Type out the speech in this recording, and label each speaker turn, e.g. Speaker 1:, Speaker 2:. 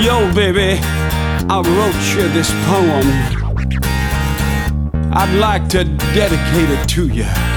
Speaker 1: Yo, baby, I wrote you this poem. I'd like to dedicate it to you.